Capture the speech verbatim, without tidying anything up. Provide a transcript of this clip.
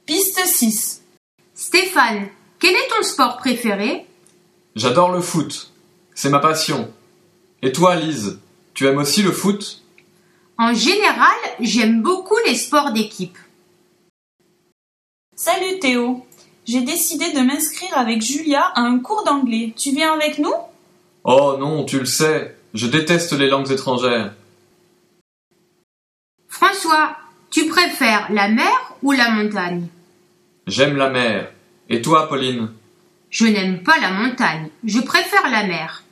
Piste six. Stéphane, quel est ton sport préféré? J'adore le foot. C'est ma passion. Et toi, Lise, tu aimes aussi le foot? En général, j'aime beaucoup les sports d'équipe. Salut Théo. J'ai décidé de m'inscrire avec Julia à un cours d'anglais. Tu viens avec nous? Oh non, tu le sais, je déteste les langues étrangères. François, tu préfères la mer ou la montagne? J'aime la mer. Et toi, Pauline? Je n'aime pas la montagne, je préfère la mer.